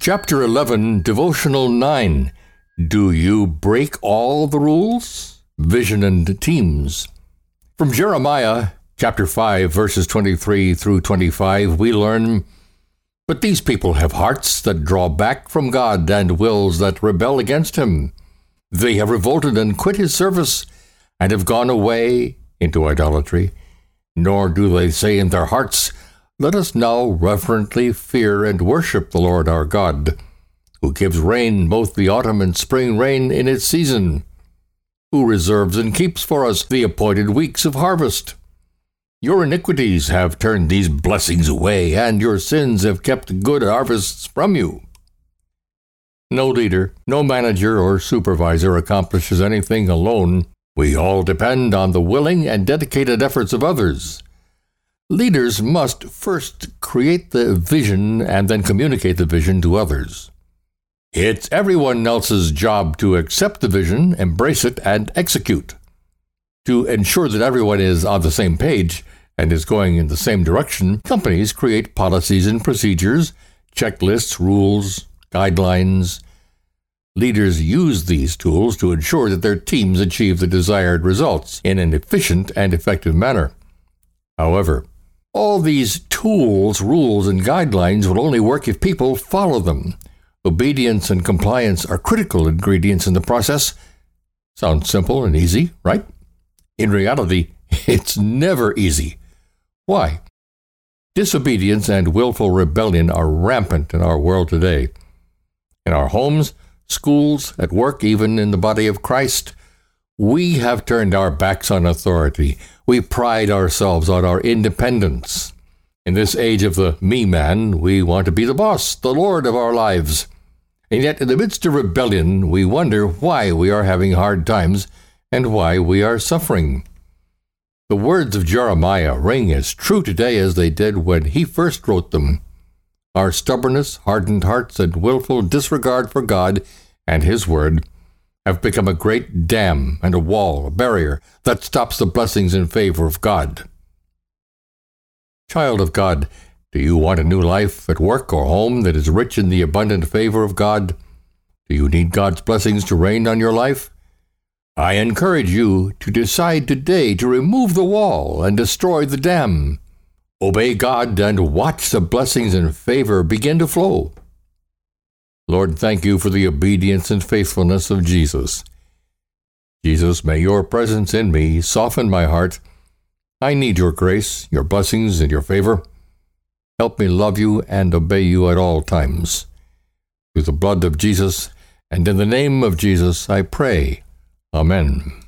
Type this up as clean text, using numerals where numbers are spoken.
Chapter 11, Devotional 9. Do you break all the rules? Vision and Teams. From Jeremiah, chapter 5, verses 23 through 25, we learn, "But these people have hearts that draw back from God and wills that rebel against him. They have revolted and quit his service and have gone away into idolatry. Nor do they say in their hearts, 'Let us now reverently fear and worship the Lord our God, who gives rain, both the autumn and spring rain in its season, who reserves and keeps for us the appointed weeks of harvest.' Your iniquities have turned these blessings away, and your sins have kept good harvests from you." No leader, no manager or supervisor accomplishes anything alone. We all depend on the willing and dedicated efforts of others. Leaders must first create the vision and then communicate the vision to others. It's everyone else's job to accept the vision, embrace it, and execute. To ensure that everyone is on the same page and is going in the same direction, companies create policies and procedures, checklists, rules, guidelines. Leaders use these tools to ensure that their teams achieve the desired results in an efficient and effective manner. However, all these tools, rules, and guidelines will only work if people follow them. Obedience and compliance are critical ingredients in the process. Sounds simple and easy, right? In reality, it's never easy. Why? Disobedience and willful rebellion are rampant in our world today. In our homes, schools, at work, even in the body of Christ, we have turned our backs on authority. We pride ourselves on our independence. In this age of the me-man, we want to be the boss, the Lord of our lives. And yet, in the midst of rebellion, we wonder why we are having hard times and why we are suffering. The words of Jeremiah ring as true today as they did when he first wrote them. Our stubbornness, hardened hearts, and willful disregard for God and his word have become a great dam and a wall, a barrier that stops the blessings in favor of God. Child of God, do you want a new life at work or home that is rich in the abundant favor of God? Do you need God's blessings to reign on your life? I encourage you to decide today to remove the wall and destroy the dam. Obey God and watch the blessings and favor begin to flow. Lord, thank you for the obedience and faithfulness of Jesus. Jesus, may your presence in me soften my heart. I need your grace, your blessings, and your favor. Help me love you and obey you at all times. Through the blood of Jesus and in the name of Jesus, I pray. Amen.